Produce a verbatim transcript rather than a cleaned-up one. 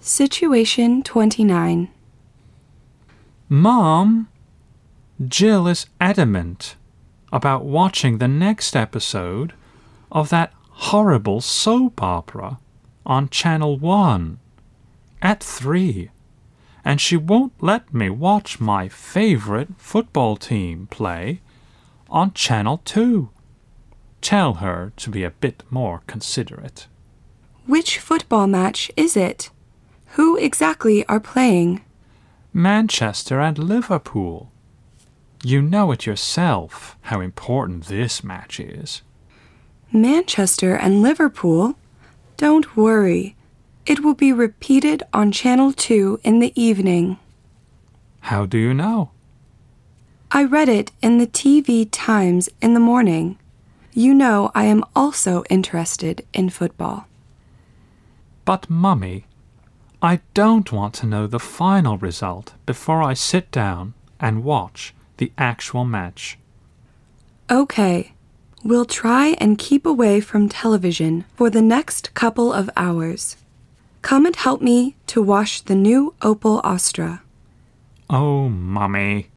Situation twenty-nine. Mom, Jill is adamant about watching the next episode of that horrible soap opera on Channel one at three, and she won't let me watch my favorite football team play on Channel two. Tell her to be a bit more considerate. Which football match is it? Who exactly are playing? Manchester and Liverpool. You know it yourself how important this match is. Manchester and Liverpool? Don't worry. It will be repeated on Channel two in the evening. How do you know? I read it in the T V Times in the morning. You know I am also interested in football. But, Mummy, I don't want to know the final result before I sit down and watch the actual match. Okay, we'll try and keep away from television for the next couple of hours. Come and help me to wash the new Opel Astra. Oh, Mummy.